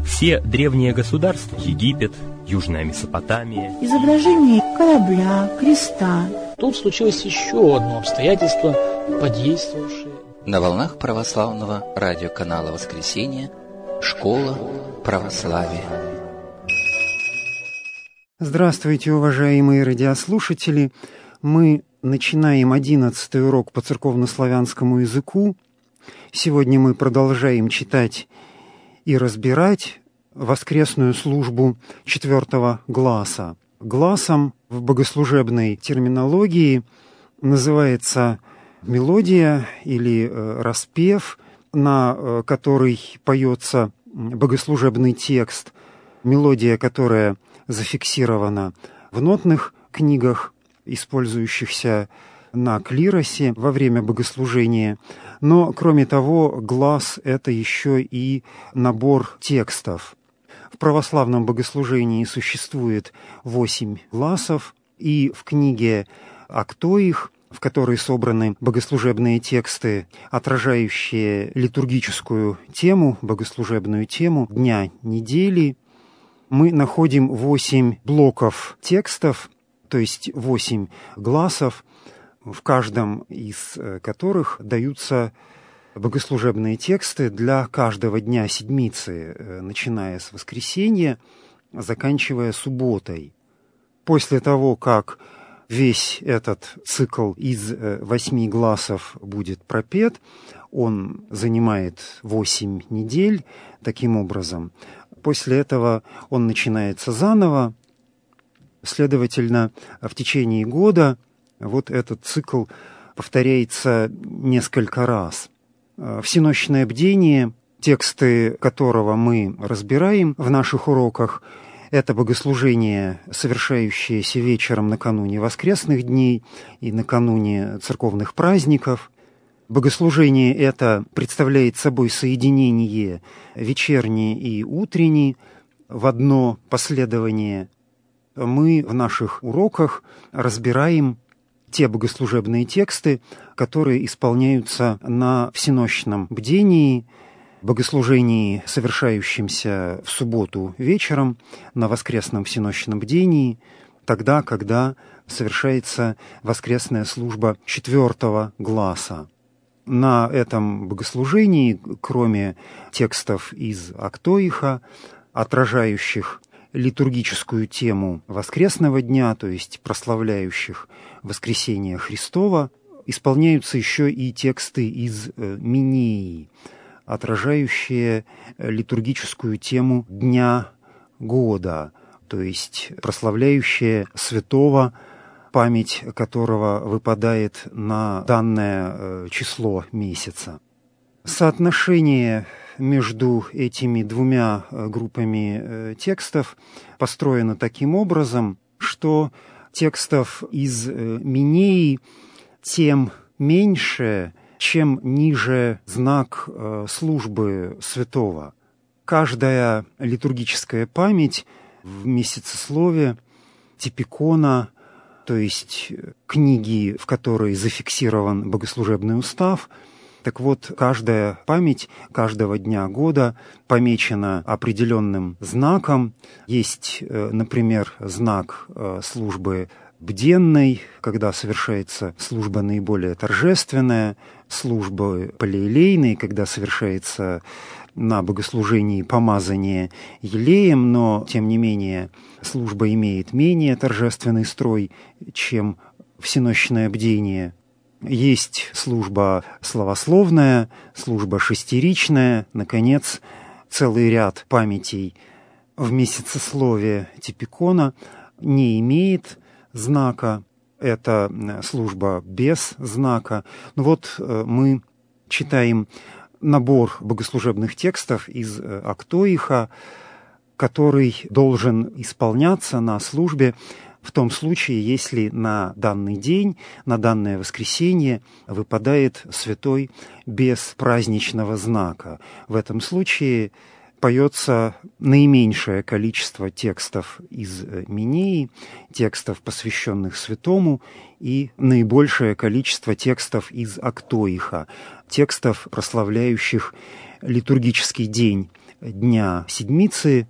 Все древние государства — Египет, Южная Месопотамия. Изображение корабля, креста. Тут случилось еще одно обстоятельство, подействовавшее. На волнах православного радиоканала «Воскресенье» «Школа православия». Здравствуйте, уважаемые радиослушатели! Мы начинаем 11-й урок по церковнославянскому языку. Сегодня мы продолжаем читать и разбирать воскресную службу 4-го гласа. Гласом в богослужебной терминологии называется мелодия или распев, на который поется богослужебный текст, мелодия, которая зафиксирована в нотных книгах, использующихся на клиросе во время богослужения. Но, кроме того, глас — это еще и набор текстов. В православном богослужении существует 8 гласов, и в книге «А кто их?», в которой собраны богослужебные тексты, отражающие литургическую тему, богослужебную тему дня недели, мы находим 8 блоков текстов, то есть 8 гласов, в каждом из которых даются богослужебные тексты для каждого дня седмицы, начиная с воскресенья, заканчивая субботой. После того, как весь этот цикл из 8 гласов будет пропет, он занимает 8 недель таким образом. После этого он начинается заново. Следовательно, в течение года вот этот цикл повторяется несколько раз. Всенощное бдение, тексты которого мы разбираем в наших уроках, это богослужение, совершающееся вечером накануне воскресных дней и накануне церковных праздников. Богослужение это представляет собой соединение вечернее и утреннее в одно последование. Мы в наших уроках разбираем те богослужебные тексты, которые исполняются на всенощном бдении, богослужении, совершающемся в субботу вечером, на воскресном всенощном бдении, тогда, когда совершается воскресная служба 4-го гласа. На этом богослужении, кроме текстов из Актоиха, отражающих литургическую тему воскресного дня, то есть прославляющих воскресение Христова, исполняются еще и тексты из Минеи, отражающие литургическую тему дня года, то есть прославляющие святого, память которого выпадает на данное число месяца. Соотношение между этими двумя группами текстов построено таким образом, что текстов из Минеи тем меньше, чем ниже знак службы святого. Каждая литургическая память в месяцеслове, типикона, то есть книги, в которой зафиксирован богослужебный устав, так вот, каждая память каждого дня года помечена определенным знаком. Есть, например, знак службы бденной, когда совершается служба наиболее торжественная, служба палеелейной, когда совершается на богослужении помазание елеем, но, тем не менее, служба имеет менее торжественный строй, чем всенощное бдение. Есть служба словословная, служба шестеричная, наконец, целый ряд памятей в месяцеслове типикона не имеет знака, это служба без знака. Но вот мы читаем набор богослужебных текстов из Актоиха, который должен исполняться на службе в том случае, если на данный день, на данное воскресенье выпадает святой без праздничного знака. В этом случае поется наименьшее количество текстов из Минеи, текстов, посвященных святому, и наибольшее количество текстов из Актоиха, текстов, прославляющих литургический день Дня Седмицы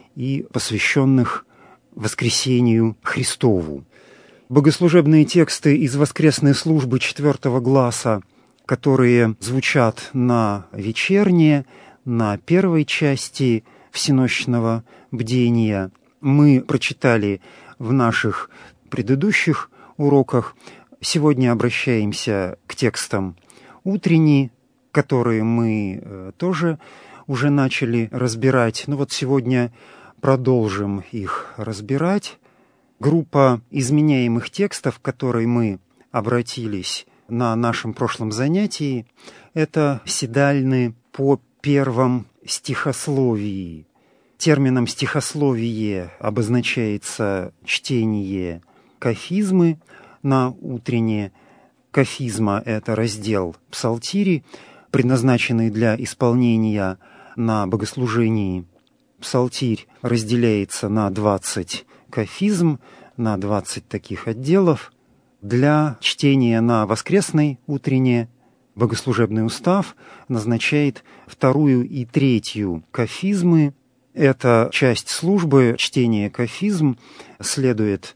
и посвященных Воскресению Христову. Богослужебные тексты из воскресной службы 4 гласа, которые звучат на вечерне, на первой части всенощного бдения, мы прочитали в наших предыдущих уроках. Сегодня обращаемся к текстам утренние, которые мы тоже уже начали разбирать. Но вот сегодня продолжим их разбирать. Группа изменяемых текстов, к которой мы обратились на нашем прошлом занятии, это седальны по первом стихословии. Термином стихословие обозначается чтение кафизмы на утреннее. Кафизма – это раздел псалтири, предназначенный для исполнения на богослужении. Псалтирь разделяется на 20 кафизм, на 20 таких отделов. Для чтения на воскресной утреннее богослужебный устав назначает 2 и 3 кафизмы. Эта часть службы, чтение кафизм, следует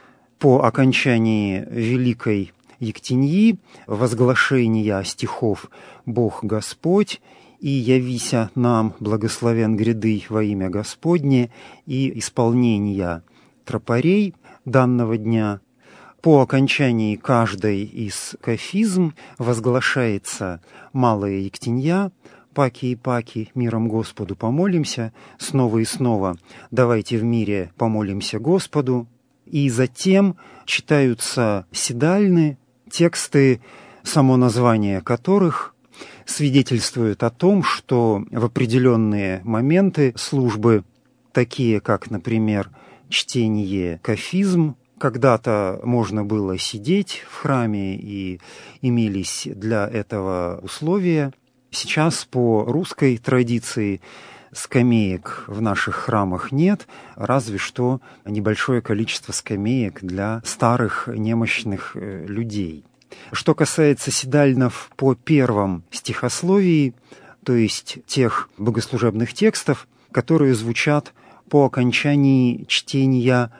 по окончании Великой Ектеньи, возглашения стихов «Бог Господь» и «Явися нам, благословен гряды во имя Господне» и исполнения тропарей данного дня. По окончании каждой из кафизм возглашается малая Ектенья, «Паки и паки, миром Господу помолимся», снова и снова «Давайте в мире помолимся Господу». И затем читаются седальны, тексты, само название которых свидетельствует о том, что в определенные моменты службы, такие как, например, чтение кафизм, когда-то можно было сидеть в храме и имелись для этого условия. Сейчас по русской традиции скамеек в наших храмах нет, разве что небольшое количество скамеек для старых немощных людей. Что касается седальнов по первом стихословии, то есть тех богослужебных текстов, которые звучат по окончании чтения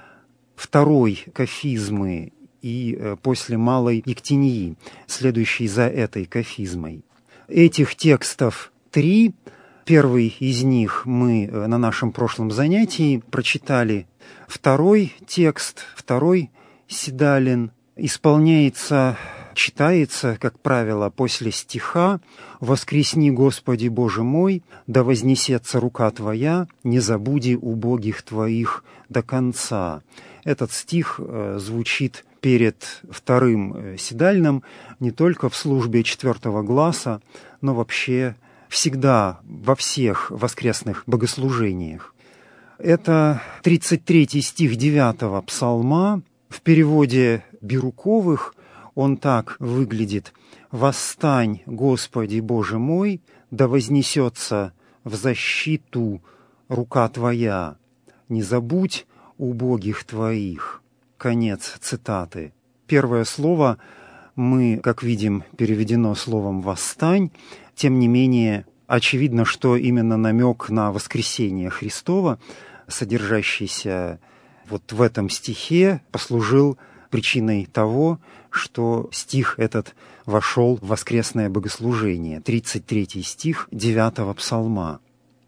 2 кафизмы и после малой Ектеньи, следующей за этой кафизмой. Этих текстов 3. Первый из них мы на нашем прошлом занятии прочитали. 2 текст, 2 седален, читается, как правило, после стиха «Воскресни, Господи Боже мой, да вознесется рука Твоя, не забуди убогих Твоих до конца». Этот стих звучит перед 2 седальным не только в службе 4 гласа, но вообще всегда во всех воскресных богослужениях. Это 33 стих 9 псалма. В переводе Бирюковых он так выглядит: «Восстань, Господи Боже мой, да вознесется в защиту рука Твоя, не забудь убогих Твоих». Конец цитаты. Первое слово мы, как видим, переведено словом «восстань». Тем не менее, очевидно, что именно намек на воскресение Христова, содержащийся вот в этом стихе, послужил причиной того, что стих этот вошел в воскресное богослужение. 33 стих 9 псалма.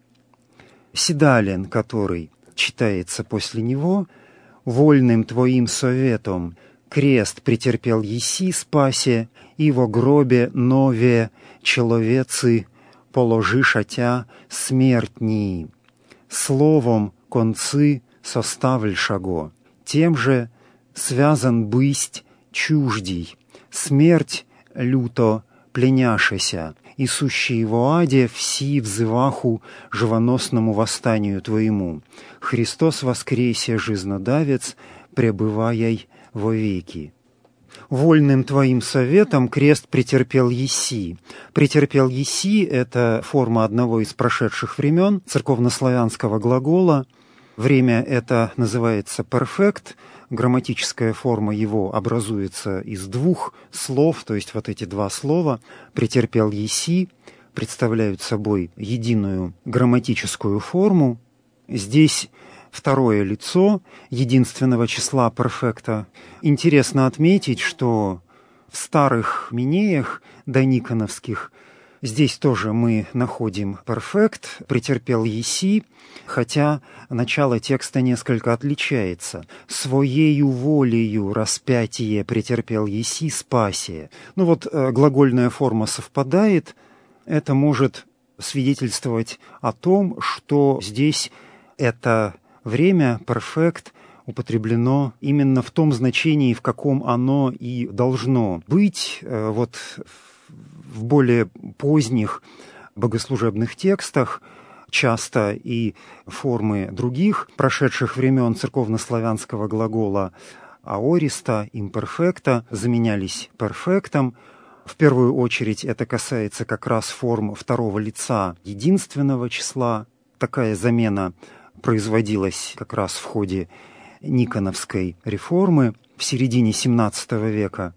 Седален, который читается после него: «Вольным Твоим советом крест претерпел еси спасе, и во гробе нове человецы положишь отя смертни. Словом концы составльшаго, тем же связан бысть чуждий, смерть люто пленяшеся, и сущие в аде все взываху живоносному восстанию Твоему. Христос воскресе, жизнодавец, пребываяй вовеки. Вольным Твоим советом крест претерпел еси». «Претерпел еси» — это форма одного из прошедших времен церковнославянского глагола. Время это называется перфект. Грамматическая форма его образуется из 2 слов, то есть вот эти 2 слова «претерпел еси», представляют собой единую грамматическую форму. Здесь второе лицо единственного числа перфекта. Интересно отметить, что в старых минеях дониконовских здесь тоже мы находим перфект, претерпел еси, хотя начало текста несколько отличается. «Своею волею распятие претерпел еси, спасе». Глагольная форма совпадает. Это может свидетельствовать о том, что здесь это время, перфект, употреблено именно в том значении, в каком оно и должно быть. В более поздних богослужебных текстах часто и формы других прошедших времен церковнославянского глагола аориста, имперфекта заменялись перфектом. В первую очередь это касается как раз форм второго лица единственного числа. Такая замена производилась как раз в ходе Никоновской реформы в середине XVII века.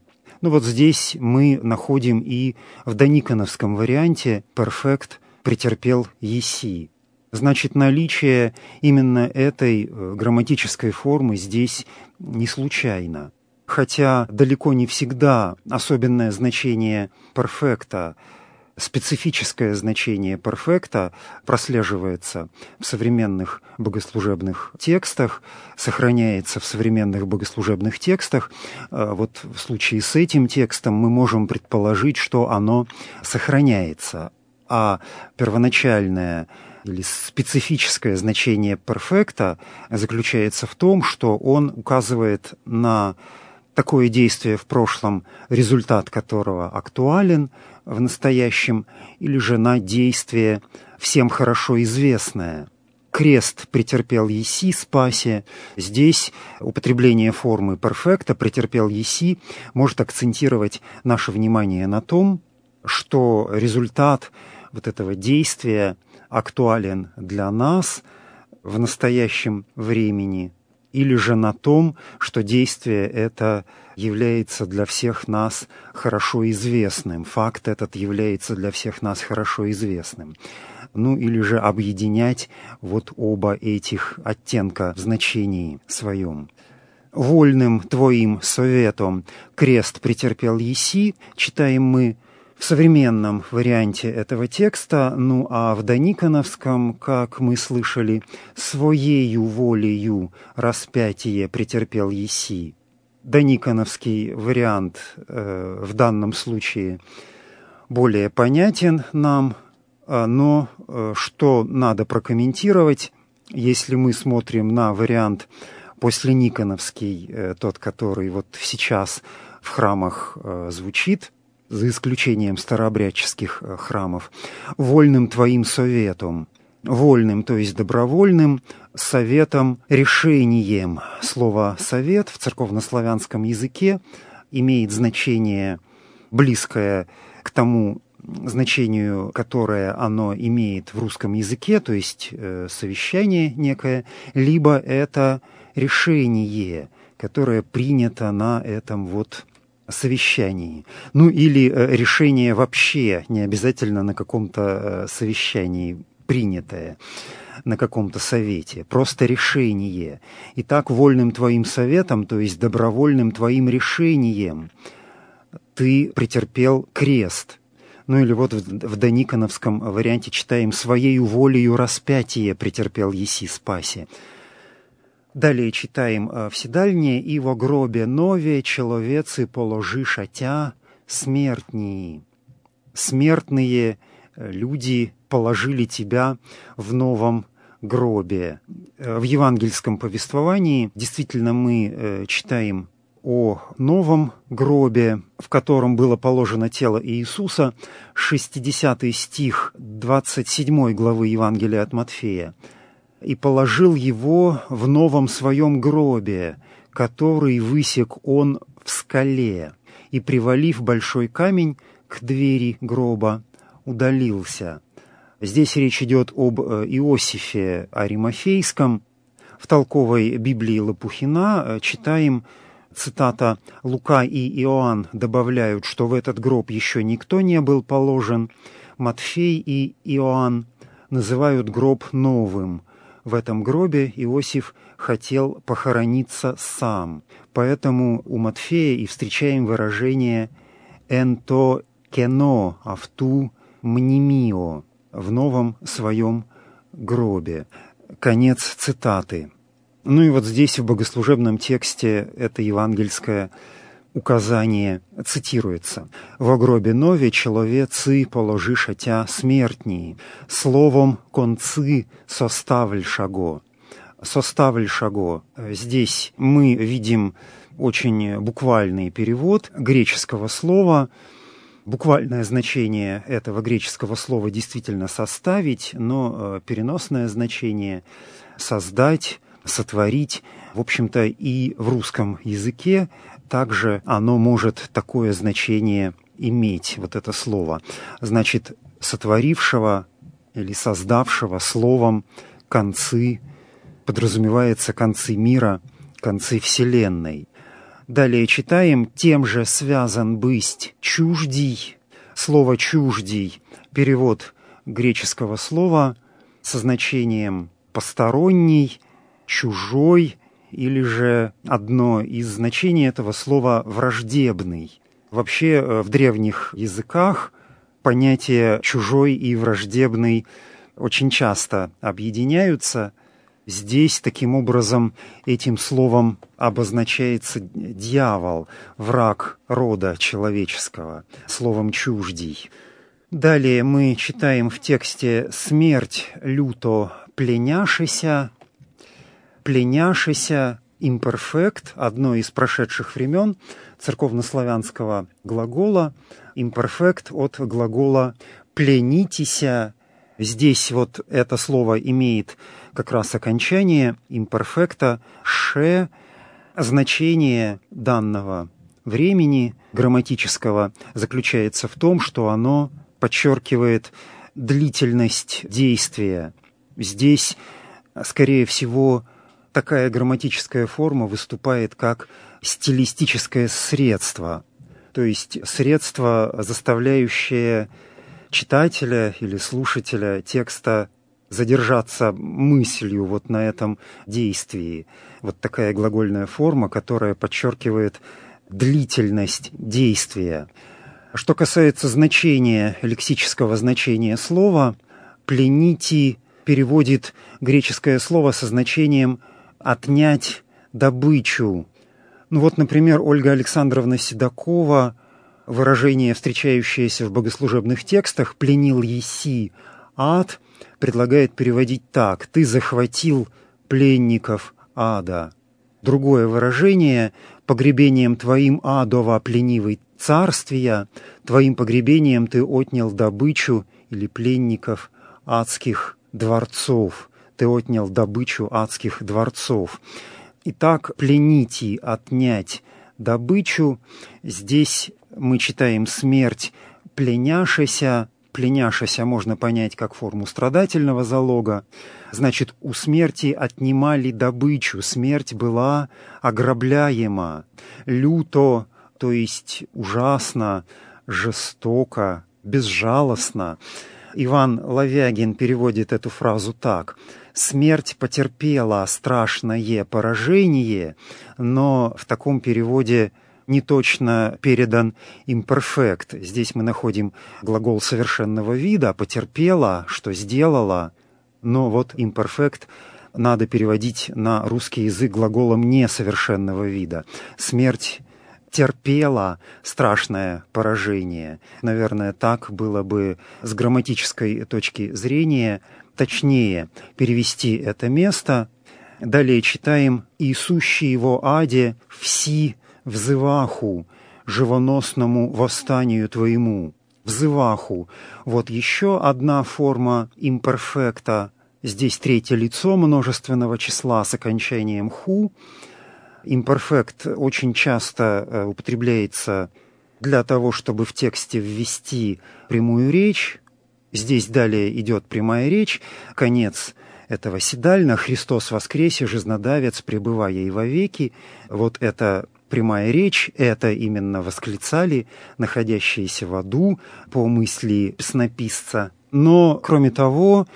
Здесь мы находим и в дониконовском варианте перфект претерпел еси. Значит, наличие именно этой грамматической формы здесь не случайно. Хотя далеко не всегда особенное значение перфекта, специфическое значение перфекта прослеживается в современных богослужебных текстах, сохраняется в современных богослужебных текстах. В случае с этим текстом мы можем предположить, что оно сохраняется, а первоначальное или специфическое значение перфекта заключается в том, что он указывает на такое действие в прошлом, результат которого актуален в настоящем, или же на действие всем хорошо известное. Крест претерпел еси, спасе. Здесь употребление формы перфекта претерпел еси может акцентировать наше внимание на том, что результат этого действия актуален для нас в настоящем времени, или же на том, что действие это является для всех нас хорошо известным. Факт этот является для всех нас хорошо известным. Или же объединять оба этих оттенка в значении своем. «Вольным твоим советом крест претерпел еси», читаем мы в современном варианте этого текста, а в дониконовском, как мы слышали, «своею волею распятие претерпел еси». Дониконовский вариант в данном случае более понятен нам, но что надо прокомментировать, если мы смотрим на вариант послениконовский, тот, который сейчас в храмах звучит, за исключением старообрядческих храмов, «вольным твоим советом». Вольным, то есть добровольным, советом, решением. Слово «совет» в церковнославянском языке имеет значение, близкое к тому значению, которое оно имеет в русском языке, то есть совещание некое, либо это решение, которое принято на этом совещании. Или решение вообще, не обязательно на каком-то совещании принятое, на каком-то совете, просто решение. Итак, вольным твоим советом, то есть добровольным твоим решением, ты претерпел крест. Или в дониконовском варианте читаем «своею волею распятие претерпел еси, спасе». Далее читаем в седальне «И во гробе нове человецы положишь отя смертнии». Смертные люди положили тебя в новом гробе. В евангельском повествовании действительно мы читаем о новом гробе, в котором было положено тело Иисуса, 60 стих 27 главы Евангелия от Матфея. «И положил его в новом своем гробе, который высек он в скале, и, привалив большой камень к двери гроба, удалился». Здесь речь идет об Иосифе Аримафейском. В толковой Библии Лопухина читаем, цитата, «Лука и Иоанн добавляют, что в этот гроб еще никто не был положен, Матфей и Иоанн называют гроб новым. В этом гробе Иосиф хотел похорониться сам. Поэтому у Матфея и встречаем выражение «эн то кено авту мнимио» в новом своем гробе. Конец цитаты. Ну и вот здесь в богослужебном тексте это евангельское указание цитируется. «Во гробе нове человецы положиша тя смертнии, словом концы составльшаго». «Составльшаго». Здесь мы видим очень буквальный перевод греческого слова. Буквальное значение этого греческого слова действительно «составить», но переносное значение «создать», «сотворить». В общем-то, и в русском языке также оно может такое значение иметь, вот это слово. Значит, сотворившего или создавшего словом концы, подразумевается концы мира, концы Вселенной. Далее читаем: «Тем же связан бысть чуждий». Слово «чуждий» — перевод греческого слова со значением «посторонний», «чужой», или же одно из значений этого слова «враждебный». Вообще в древних языках понятия «чужой» и «враждебный» очень часто объединяются. Здесь таким образом этим словом обозначается дьявол, враг рода человеческого, словом «чуждий». Далее мы читаем в тексте «смерть люто пленяшися». «Пленяшися» — имперфект, одно из прошедших времен церковнославянского глагола. Имперфект от глагола «пленитеся». Здесь вот это слово имеет как раз окончание имперфекта «ше». Значение данного времени грамматического заключается в том, что оно подчеркивает длительность действия. Здесь, скорее всего, такая грамматическая форма выступает как стилистическое средство, то есть средство, заставляющее читателя или слушателя текста задержаться мыслью вот на этом действии. Вот такая глагольная форма, которая подчеркивает длительность действия. Что касается значения, лексического значения слова, «пленити» переводит греческое слово со значением «отнять добычу». Ну вот, например, Ольга Александровна Седокова, выражение, встречающееся в богослужебных текстах «пленил еси ад», предлагает переводить так: «ты захватил пленников ада». Другое выражение: «погребением твоим адова пленивый царствия, твоим погребением ты отнял добычу или пленников адских дворцов». Ты отнял добычу адских дворцов. Итак, «плените» — отнять добычу. Здесь мы читаем «смерть пленяшися». Пленяшися можно понять как форму страдательного залога. Значит, у смерти отнимали добычу, смерть была ограбляема. Люто, то есть ужасно, жестоко, безжалостно. Иван Лавягин переводит эту фразу так: «Смерть потерпела страшное поражение», но в таком переводе не точно передан имперфект. Здесь мы находим глагол совершенного вида «потерпела», что «сделала», но вот имперфект надо переводить на русский язык глаголом несовершенного вида. Смерть терпела страшное поражение. Наверное, так было бы с грамматической точки зрения точнее перевести это место. Далее читаем: «И сущий его аде вси взываху, живоносному восстанию твоему». Взываху. Вот еще одна форма имперфекта. Здесь третье лицо множественного числа с окончанием «ху». Имперфект очень часто употребляется для того, чтобы в тексте ввести прямую речь. Здесь далее идет прямая речь. Конец этого седальна: «Христос воскресе, жизнодавец, пребывая и вовеки». Вот это прямая речь, это именно восклицали находящиеся в аду по мысли песнописца. Но, кроме того,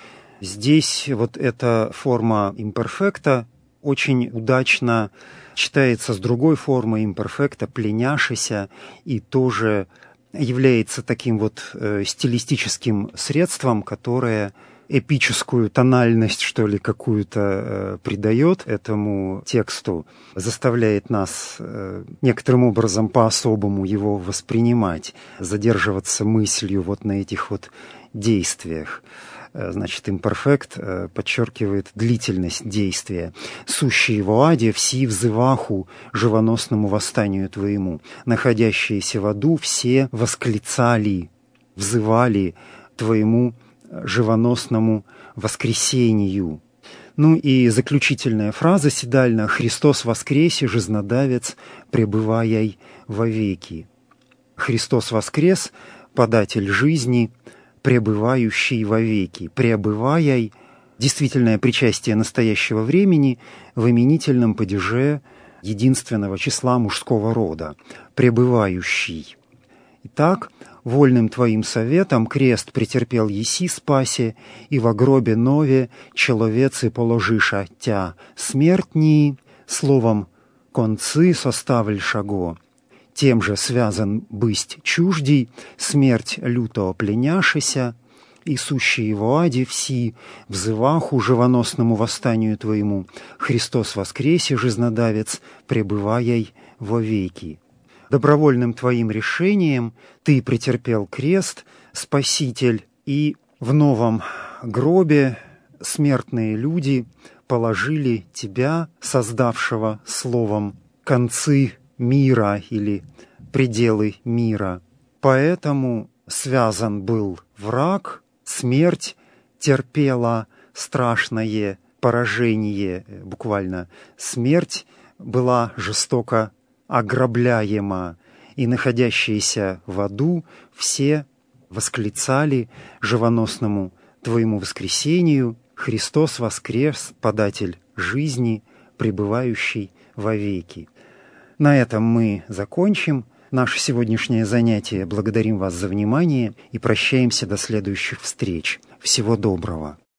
здесь вот эта форма имперфекта очень удачно читается с другой формой имперфекта «пленяшися» и тоже является таким вот стилистическим средством, которое эпическую тональность, что ли, какую-то придает этому тексту, заставляет нас некоторым образом по-особому его воспринимать, задерживаться мыслью вот на этих вот действиях. Значит, имперфект подчеркивает длительность действия. «Сущие в аде, все взываху живоносному восстанию твоему. Находящиеся в аду все восклицали, взывали твоему живоносному воскресению». Ну и заключительная фраза седальна: «Христос воскресе, жизнодавец, пребываяй вовеки». Христос воскрес, податель жизни, пребывающий вовеки. Пребываяй — действительное причастие настоящего времени в именительном падеже единственного числа мужского рода. Пребывающий. Итак, вольным твоим советом крест претерпел еси спасе, и во гробе нове человецы положиша тя. Смертни, словом, концы составль шаго. Тем же связан бысть чуждий, смерть люто пленяшися, и сущие в аде все взываху живоносному восстанию твоему. Христос воскресе, жизнодавец, пребываяй вовеки. Добровольным твоим решением ты претерпел крест, Спаситель, и в новом гробе смертные люди положили тебя, создавшего словом, концы мира или пределы мира. Поэтому связан был враг, смерть терпела страшное поражение, буквально смерть была жестоко ограбляема, и находящиеся в аду все восклицали живоносному твоему воскресению: «Христос воскрес, податель жизни, пребывающий вовеки». На этом мы закончим наше сегодняшнее занятие. Благодарим вас за внимание и прощаемся до следующих встреч. Всего доброго.